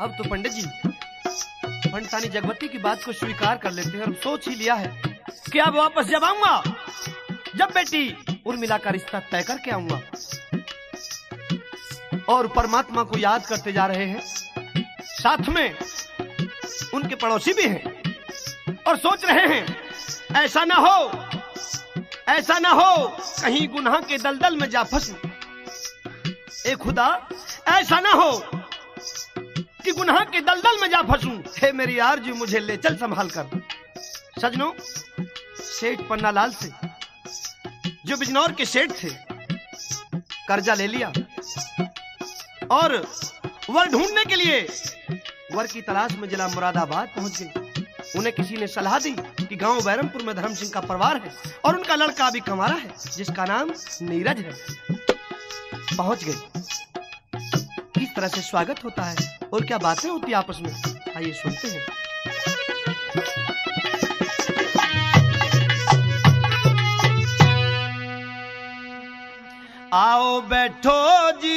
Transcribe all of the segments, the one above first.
अब तो पंडित जी पंडितानी जगवती की बात को स्वीकार कर लेते हैं और सोच ही लिया है कि अब वापस जब आऊंगा, जब बेटी उर्मिला का रिश्ता तय करके आऊंगा। और परमात्मा को याद करते जा रहे हैं, साथ में उनके पड़ोसी भी हैं और सोच रहे हैं ऐसा ना हो कहीं गुनाह के दलदल में जा फंसूं। ए खुदा, ऐसा ना हो कि गुनाह के दलदल में जा फंसूं। हे मेरी आरज़ू, मुझे ले चल संभाल कर। सजनों, सेठ पन्नालाल से, जो बिजनौर के सेठ थे, कर्जा ले लिया और वर ढूंढने के लिए वर की तलाश में जिला मुरादाबाद पहुंच गए। उन्हें किसी ने सलाह दी कि गांव बैरमपुर में धर्म सिंह का परिवार है और उनका लड़का भी कमारा है जिसका नाम नीरज है। पहुंच गए। किस तरह से स्वागत होता है और क्या बातें होती आपस में, आइए सुनते हैं। आओ बैठो जी,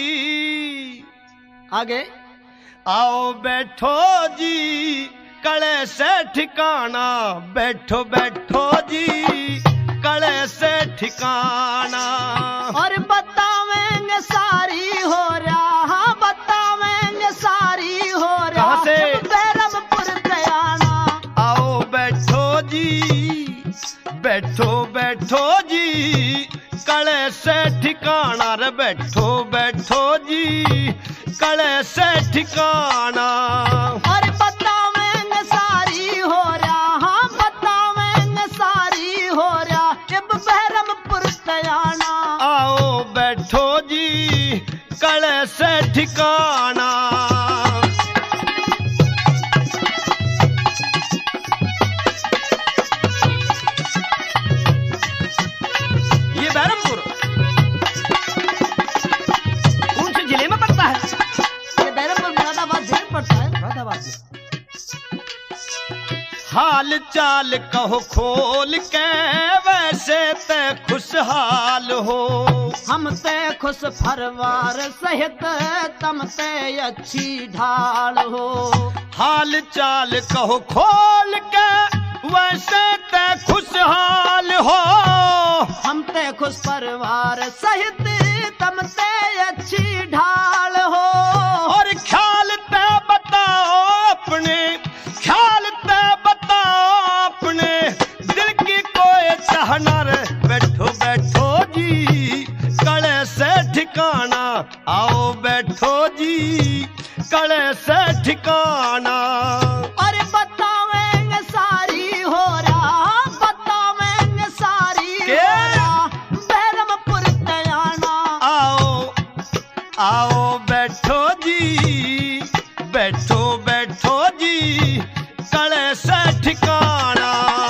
आगे आओ बैठो जी, कड़े से ठिकाना, बैठो बैठो जी, कड़े से ठिकाना। और बतावेंगे सारी हो रहा, बतावेंगे सारी हो रहा। कहाँ से? बैरमपुर गयाना। आओ बैठो जी, बैठो बैठो जी, कड़े से ठिकाना रे, बैठो बैठो जी, कड़े से ठिकाना। और बतावेंगे सारी हो रहा, बतावेंगे सारी हो रहा, जब बैरमपुर गयाना। आओ बैठो जी, कड़े से ठिकाना। ये बैरमपुर कौन से जिले में पड़ता है? ये बैरमपुर मुरादाबाद जिले में पड़ता है। मुरादाबाद में। हाल चाल कहो खोल के, वैसे ते खुशहाल हो। हम ते खुश परिवार सहित, तम ते अच्छी ढाल हो। हाल चाल कहो खोल के, वैसे ते खुशहाल हो। हम ते खुश परिवार सहित, तम ते अच्छी ढाल हो। और ख्याल ते बताओ अपने, ख्याल ते बताओ अपने दिल की कोई चाहना रे, बैठो बैठो जी, कड़े से ठिकाना। आओ बैठो जी, कड़े से ठिकाना। और बतावेंगे सारी हो रहा, बतावेंगे सारी हो रहा, बैरमपुर गयाना। आओ आओ बैठो जी, बैठो बैठो जी, कड़े से ठिकाना।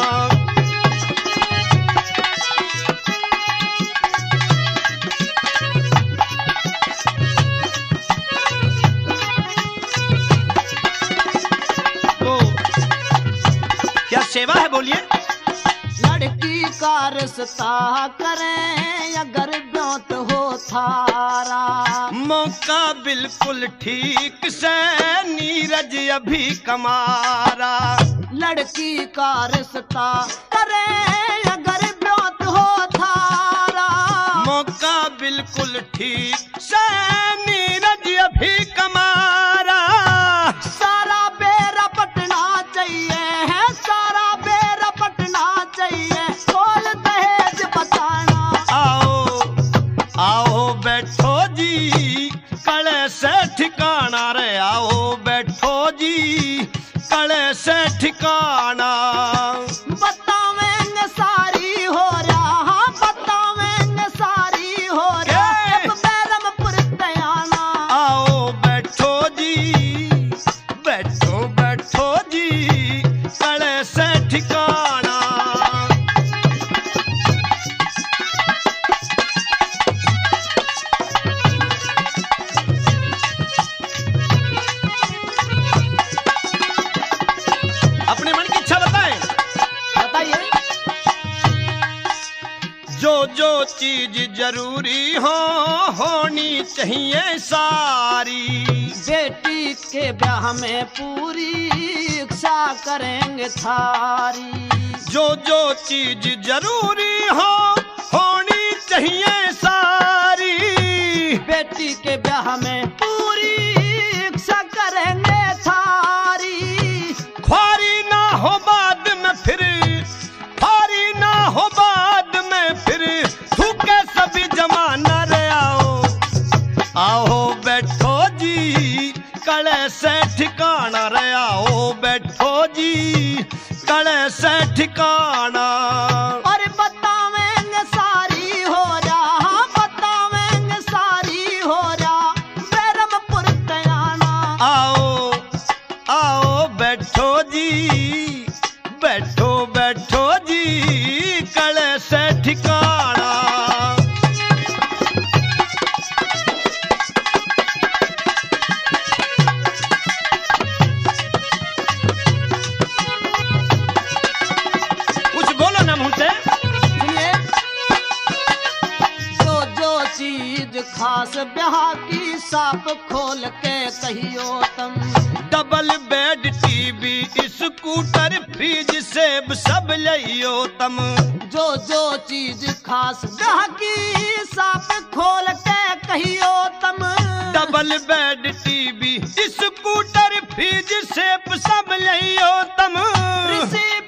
तो क्या सेवा है, बोलिए। लड़की का रिश्ता करें अगर ब्योत हो थारा। मौका बिल्कुल ठीक से, नीरज अभी कमारा। लड़की का रिश्ता करें अगर ब्योत हो थारा। मौका बिल्कुल ठीक से, नीरज अभी कमारा। सारा बेरा पटना चाहिए है, सारा बेरा पटना चाहिए, खोल दहेज बताना। आओ आओ बैठो जी, कड़े से ठिकाना रे। आओ बैठो जी, कड़े से ठिकाना। बतावेंगे सारी हो रहा, बतावेंगे सारी हो रहा, जब बैरमपुर गयाना। आओ बैठो जी, बैठो बैठो जी, कड़े से ठिकाना। अपने मन की इच्छा बताएं। चीज जरूरी हो होनी चाहिए सारी। बेटी के ब्याह में पूरी इच्छा करेंगे थारी। जो चीज जरूरी हो होनी चाहिए सारी। बेटी के ब्याह में पूरी इच्छा करेंगे थारी। ख्वारी ना हो बाद में फिर, ख्वारी ना हो बाद में फिर, थूके सभी जमाना रे आओ। आओ बैठो जी कड़े से ठिकाना रे आओ। बैठो जी कड़े से ठिकाना। और बतावेंगे सारी हो जा, बतावेंगे सारी हो जा, बैरमपुर तयाना। आओ आओ बैठो जी, बैठो बैठो जी कड़े से ठिकाना। कुछ बोलो ना मुझसे। सुनिए, जो चीज खास ब्याह की साप खोल के कहियो तम। Double bed TV scooter fridge सेब सब लियो तम। जो चीज खास ब्याह की साप खोल के कहियो तम। Double bed TV scooter fridge सेब सब लियो तम। ऋषि